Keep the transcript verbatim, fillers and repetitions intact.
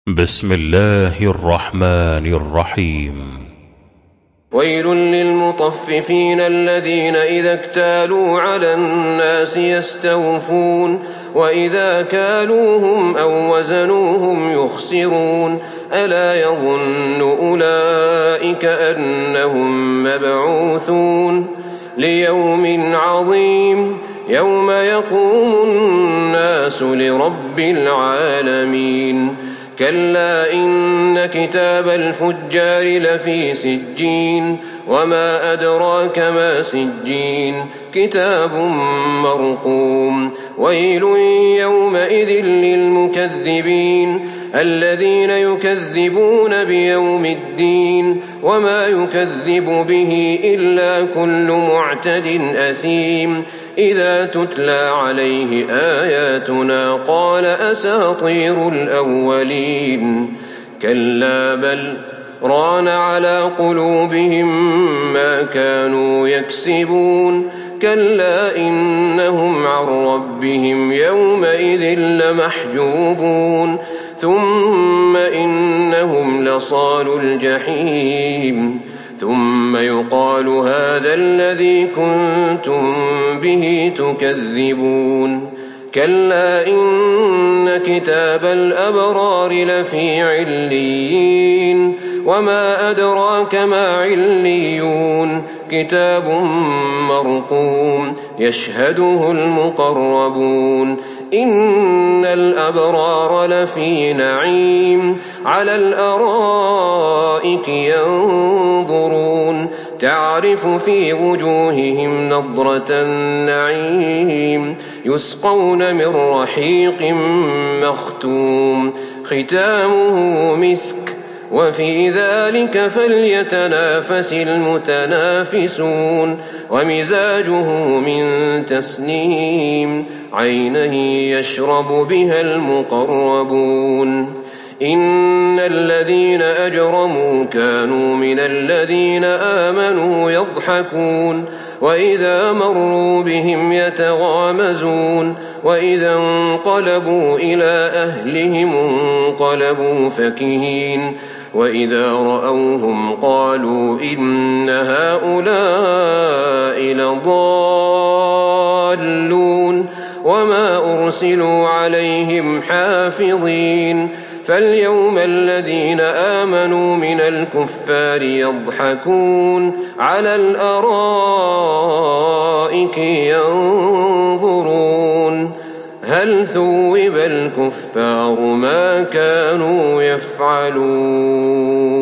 بسم الله الرحمن الرحيم. ويل للمطففين الذين إذا اكتالوا على الناس يستوفون وإذا كالوهم أو وزنوهم يخسرون ألا يظن أولئك أنهم مبعوثون ليوم عظيم يوم يقوم الناس لرب العالمين. كلا إن كتاب الفجار لفي سجين وما أدراك ما سجين كتاب مرقوم. ويل يومئذ للمكذبين الذين يكذبون بيوم الدين وما يكذب به إلا كل معتد أثيم إذا تتلى عليه آياتنا قال أساطير الأولين. كلا بل ران على قلوبهم ما كانوا يكسبون كلا إنهم عن ربهم يومئذ لمحجوبون ثم إنهم لصالو الجحيم ثم يقال هذا الذي كنتم به تكذبون. كلا إن كتاب الأبرار لفي عليين وما أدراك ما عليون كتاب مرقوم يشهده المقربون. إن الأبرار لفي نعيم على الأرائك ينظرون تعرف في وجوههم نضرة النعيم يسقون من رحيق مختوم ختامه مسك وفي ذلك فليتنافس المتنافسون ومزاجه من تسنيم عينه يشرب بها المقربون. إن الذين أجرموا كانوا من الذين آمنوا يضحكون وإذا مروا بهم يتغامزون وإذا انقلبوا إلى أهلهم انقلبوا فكهين وإذا رأوهم قالوا إن هؤلاء لضالون وما أرسلوا عليهم حافظين. فاليوم الذين آمنوا من الكفار يضحكون على الأرائك ينظرون هل ثوب الكفار ما كانوا يفعلون.